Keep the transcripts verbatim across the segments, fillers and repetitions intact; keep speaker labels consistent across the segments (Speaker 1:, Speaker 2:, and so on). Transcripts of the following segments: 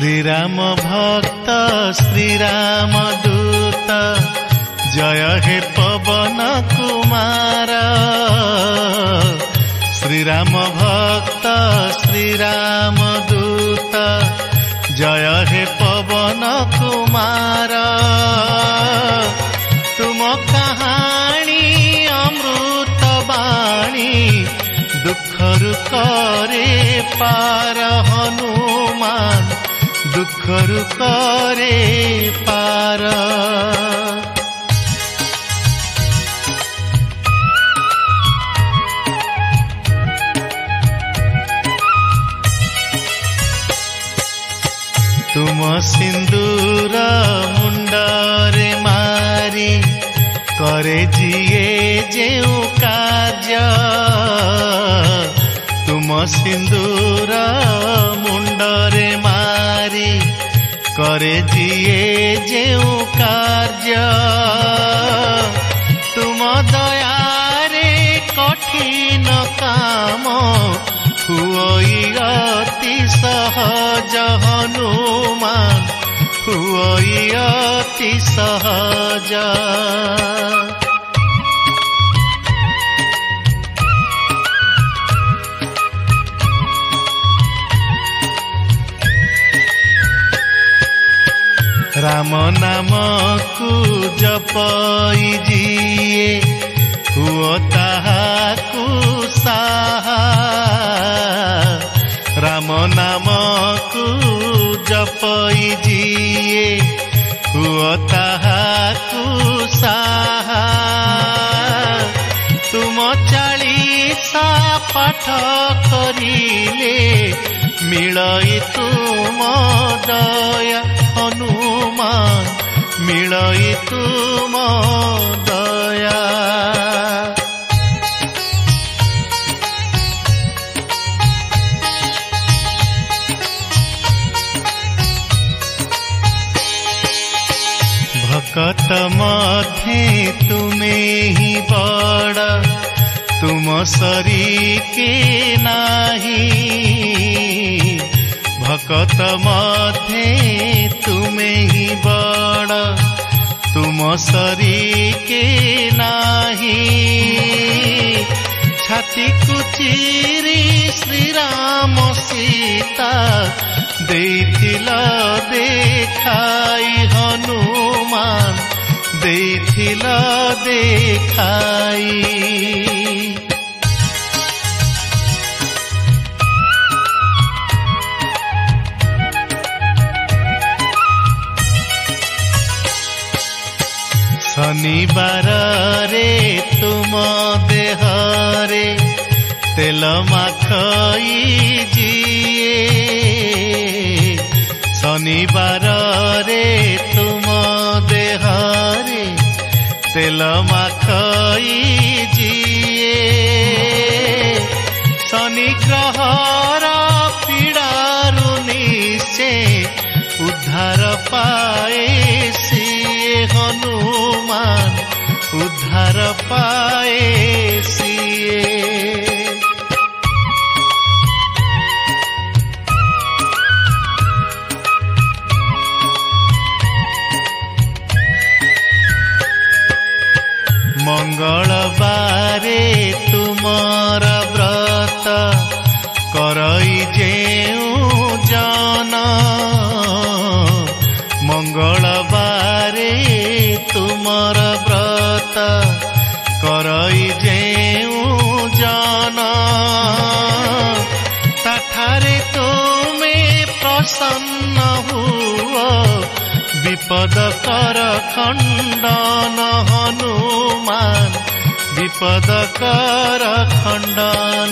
Speaker 1: श्रीराम भक्त श्रीराम दूत जय हे पवन कुमार। श्रीराम भक्त श्रीराम दूत जय हे पवन कुमार। तुम कहानी अमृत बाणी दुखरु करे पार हनुमान दुखरु करे पार। तुम सिंदूर मुंडरे मारी करे जिए जेउ कार्य। तुम सिंदूर मुंडरे मारी करे जिए जेउ कार्य। तुम दयारे कठिन काम हुई अति सहज हनुमान हुई अति सहज। राम नाम को जपई जिए हुओ ताहाकु साहा। राम नाम को जपई जिए हुओ ताहाकु साहा। तुम चालीसा पाठ करिले मिलई तुम दया हनुमान मिलई तुम दया। भक्त मध्य तुम्हें ही बड़ा तुम सरी के नाही। भक्त मध्य तुम्हें ही बड़ा तुम सरी के नाही। छाती कुचीरी श्री राम सीता देथिल देखाई हनुमान देथिल देखाई। शनिवार रे तुम देहरे तेल माखई जिए। शनिवार रे तुम देहरे तेल माखई जिए। शनि ग्रहर पीड़ारु निश्चय उद्धार पाए सिए हनुमान उद्धार पाए सिए। मंगलबारे तुमर व्रत करई जेउ जन। मंगलबारे तुमर व्रत करई जेउ जन। ताठारे तुमे प्रसन्न हुओ विपद कर खंडन हनुमान विपद कर खंडन।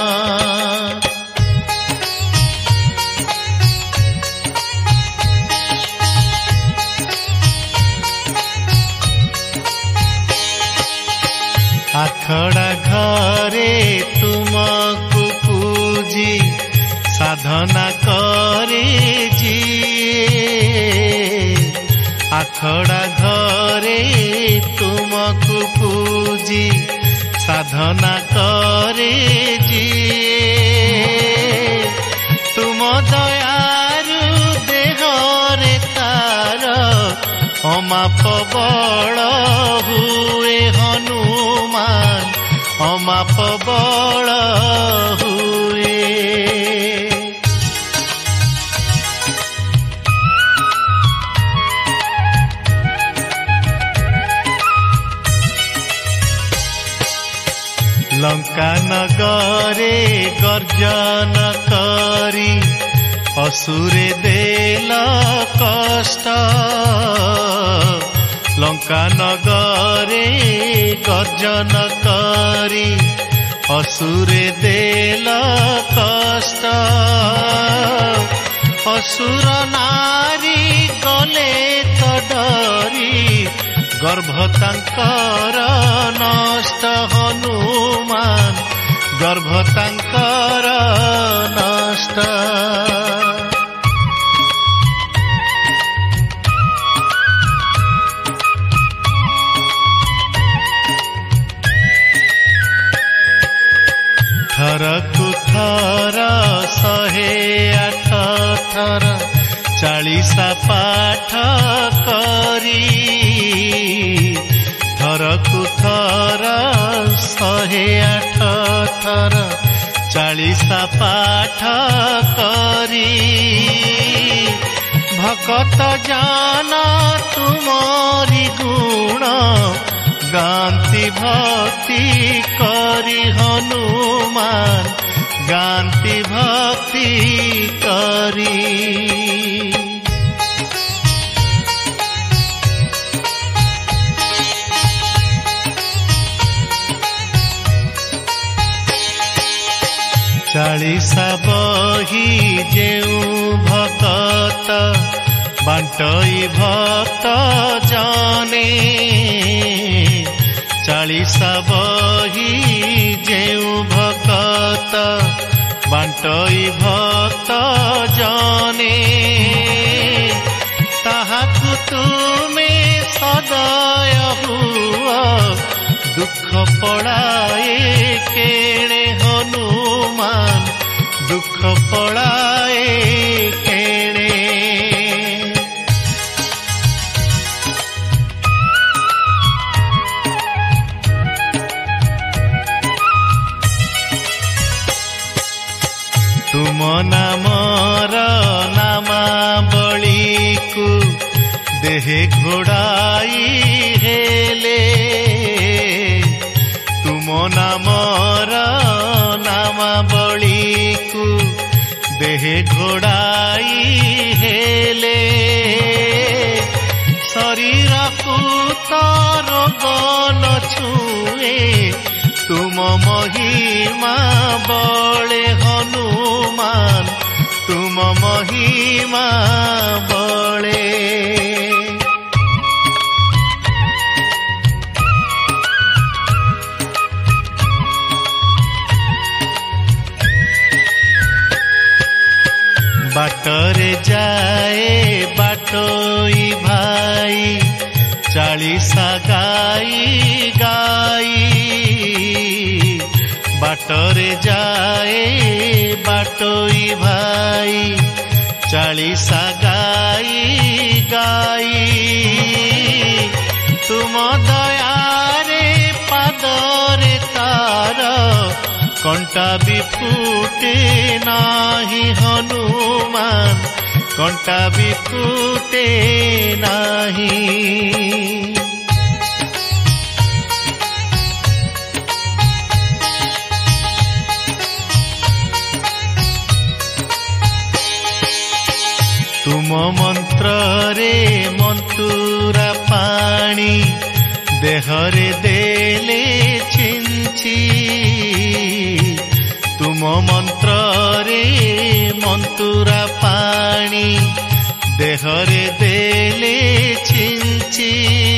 Speaker 1: आखड़ा घरे तुमको पूजी साधना करे जिए। आखड़ा घरे तुमको पूजी साधना करे जिए। तुम दयारु दे अमाप बल हुए हनुमान अमाप बल हुए। लंका नगरे गर्जन करी असुरे देल कष्ट। लंका नगरे गर्जन करी असुरे देल कष्ट। असुर नारी गले तो डरी गर्भ तांकर नष्ट हनुमान गर्भ तांकर नष्ट। थरकु थर शहे आठ थर चालीसा पाठ करी। थरकु थर शहे आठ थर चालीसा पाठ करी। भकत जान तुमरी गुण गांती भक्ति करी हनुमान गांती भक्ति करी। चालीसा बही जेउ भक्त बांटई भक्त जाने। चालीसा बही जेउ भक्त बांटई भक्त जाने। ताहाकु तुमे सदय हुआ दुख पड़ाए केणे हनुमान दुख पड़ाए केणे। तुम नामर नामावली को देहे घोड़ाई हेले। तुम नामर नामावली को देहे घोड़ाई हेले। शरीर को तर गन छुए तुम महिमा बले हनुमान तुम महिमा बले। बाटरे जाए बाटोई भाई चालीसा गाई गाई। बाटरे जाए बाटोई भाई चालीसा गाई गाई। तुम दयारे पादरे तार कंटा भी फूटे नाही हनुमान कंटा भी फूटे नाही। तुम मंत्र रे मंतुरा पानी देहरे देले छिंची। तुम मंत्र रे मंतुरा पानी देहरे देले छिंची।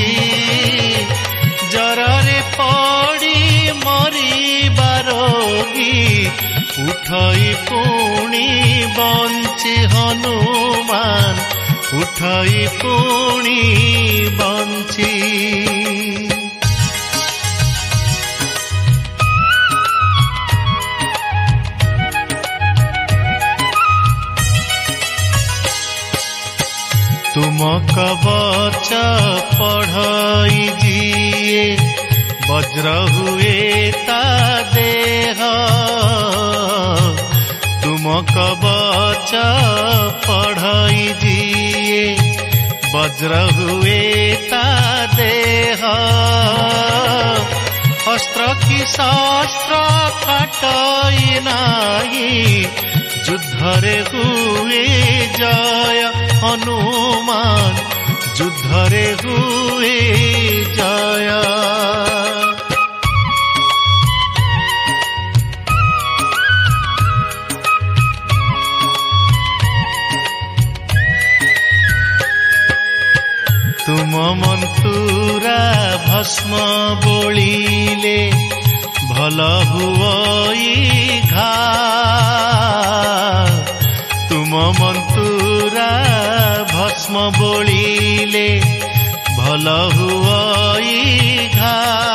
Speaker 1: जररे पड़ी मरी बारोगी उठई पुणी बंची हनुमान उठई पुणी बंची। तुम कबल कवच पढ़ई जिए वज्र हुए ता देह तुम कवच पढ़ई जिए वज्र हुए ता देह अस्त्र की शस्त्र काटई नाही युद्धरे हुए जय हनुमान युद्धरे हुए जय तुम मंतुरा भस्म बोलिले भल हुई घा तुम मंतुरा भस्म बोलिले भल हुई घा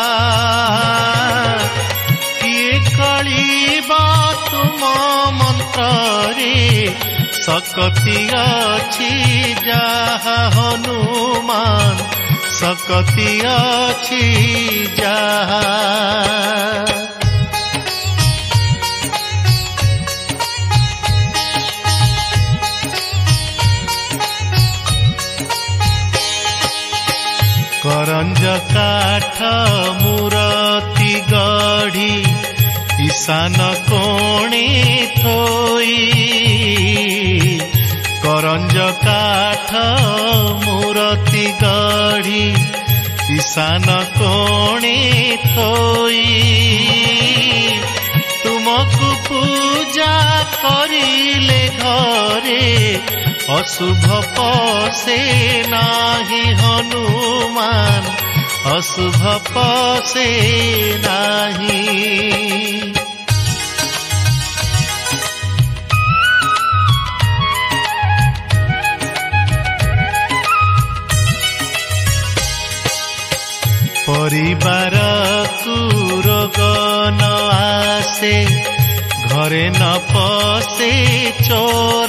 Speaker 1: किए कलिबा तुम मंत्रे सकति अछि जाहा हनुमान सकति अछि जाहा करंज काठ मूरति गढ़ी ईशान कोणे थोई करंज काठ मूरति गढ़ी ईशान कोणे थोई तुमको पूजा करिले घरे अशुभ पसे नाही हनुमान अशुभ पसे नाही परिवार को रोग न आसे घरे न पसे चोर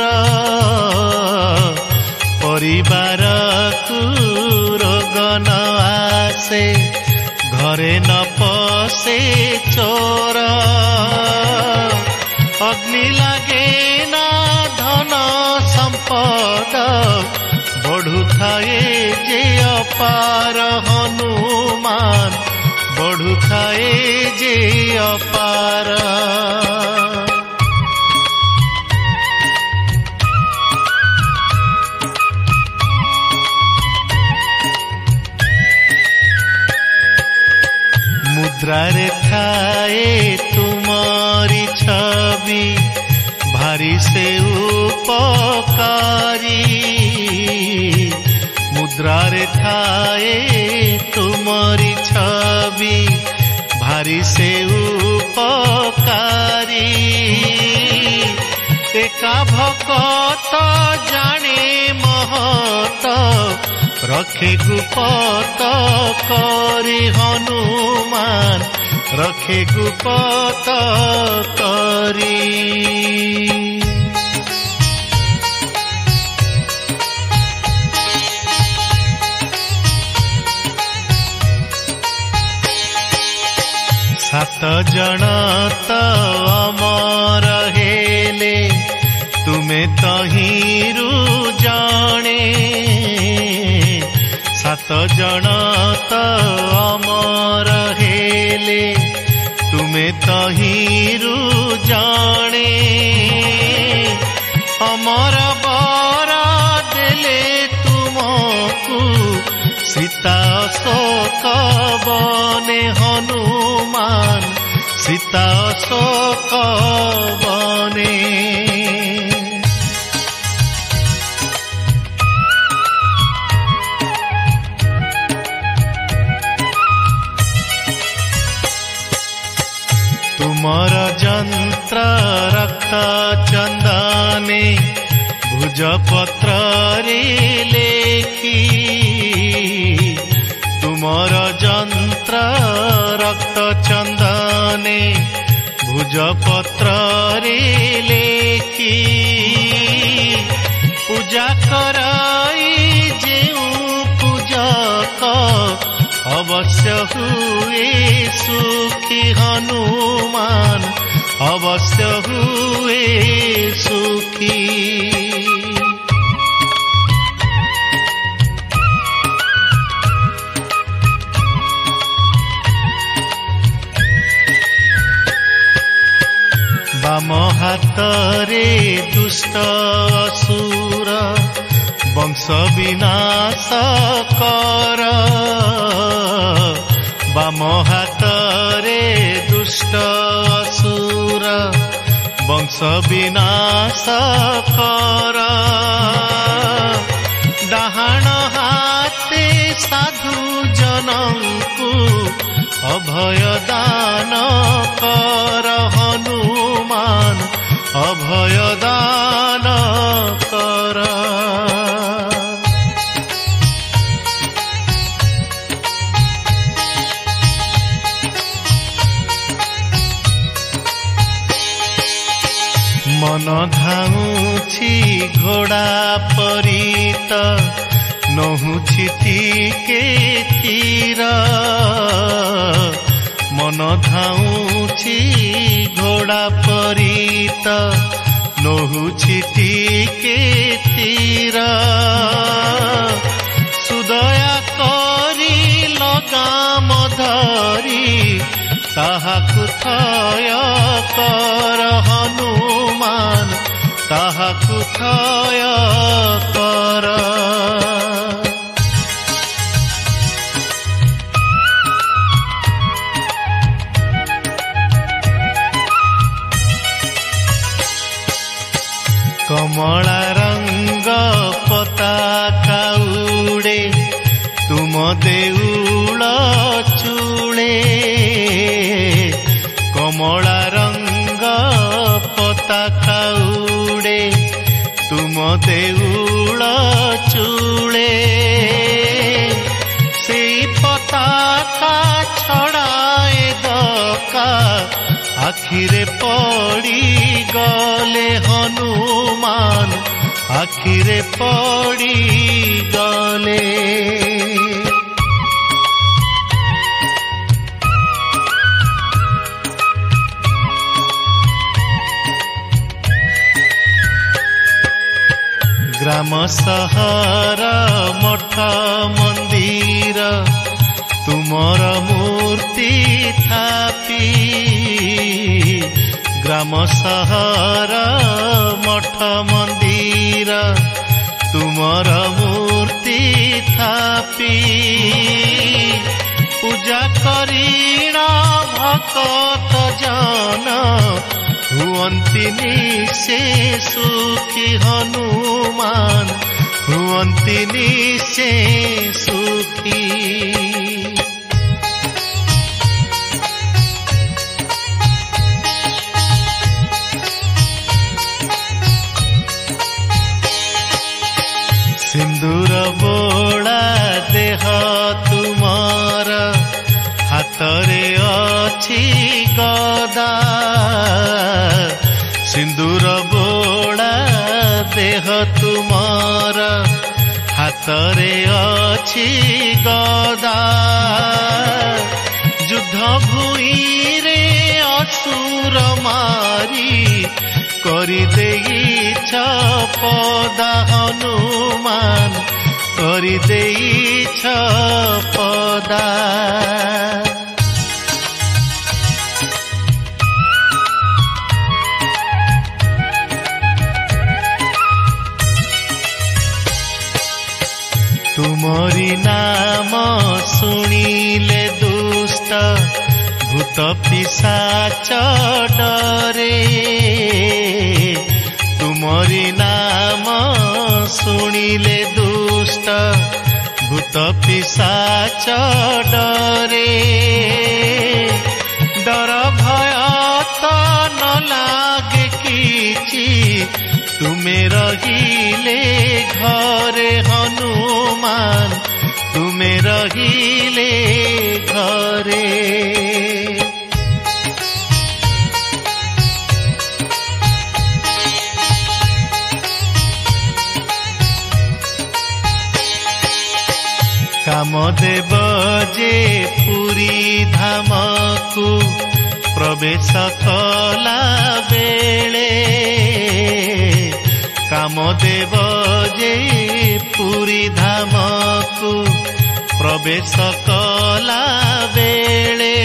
Speaker 1: परिवार को रोग न आसे घरे न पसे चोर अग्नि लगे ना धन संपद बढ़ुथाए जे अपार हनुमान बढ़ुथाए जे अपार मुद्रारे थाए तुम्हारी छवि भारी से उपकारी मुद्रारे थाए तुम्हारी छवि भारी से उपकारी एका भक्त जाने महत रखे गुपत करी हनुमान रखे गुपत करी सात जन तो अमर हेले तुम्हें तहिरु जाने सात जन तो अमर हेले तुम्हें तहिरु जाने अमर बर देले तुमको सीता शोक बने हनुमान सीता शोक बने तुमर जंत्र रक्त चंदने भुजपत्र रे लेखी तुमर जंत्र रक्त चंदने भुजपत्र रे लेखी पूजा कराई जेउ अवश्य हुए सुखी हनुमान, अवश्य हुए सुखी। बाम हातरे दुष्ट असुर वंश विनाश कर, बाम हातरे दुष्ट असुर वंश विनाश कर, डाहाण हाते साधु जनंकु अभय दान कर हनुमान, अभय दान कर। मन धाउछि घोड़ा परित, नहुछि टिके तीर, मन धाउछि घोड़ा परित, नहुछि टिके तीर, सुदया करी लगाम धरी ताहाकु थय कर हनुमान, ताहाकु थय कर। कमला रंग पताका उड़े तुम देउल चूड़े, कमला रंग पताका उड़े तुम देउल चूड़े, से पताका छड़ाए दका आखिरे पड़ी गले हनुमान, आखिरे पड़ी गले। ग्राम सहर मठ मंदिर तुमर मूर्ति थापी, ग्राम सहर मठ मंदिर तुमर मूर्ति थापी, पूजा करीण भक्त जन हुअन्ति निशे सुखी हनुमान, हुअन्ति निशे सुखी। सिंदूर बोला देह तुमार, हातरे अछि गदा, सिंदूर बोला देह तुमार, हातरे अछि गदा, युद्ध भूइरे असुर मारी करि देइछ पदा हनुमान, करि देइछ पदा। तुमरी नाम सुनिले दुष्ट भूत पिशाच डरे, तुमरी नाम सुनिले दुष्ट भूत पिशाच डरे, डर भय तो न लागे किछि तुमे रहिले घरे हनुमान, तुमे रहिले घरे। कामदेव जे पुरी धामकु प्रवेश कला बेले कामदेव जे पुरी धामकु प्रवेश कला बेले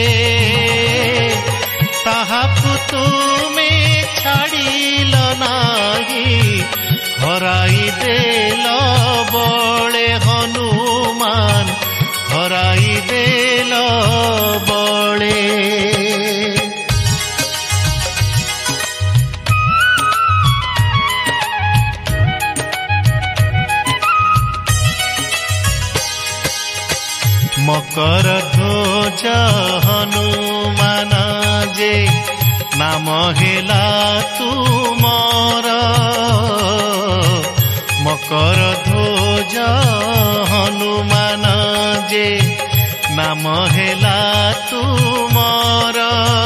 Speaker 1: ताहाकु तुमे छाड़िल नाही हराई देल बळे हनुमान हराई देल बळे मकर ध्वज हनुमान जे नाम हेला तुमर मकर ध्वज हनुमान जे नाम हेला तुमर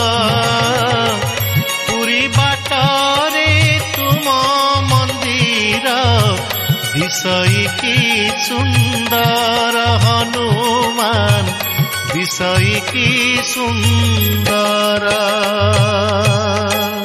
Speaker 1: पुरी बाटरे तुम मंदिर दिशई की सुंदर हनुमान दिशई की सुंदर।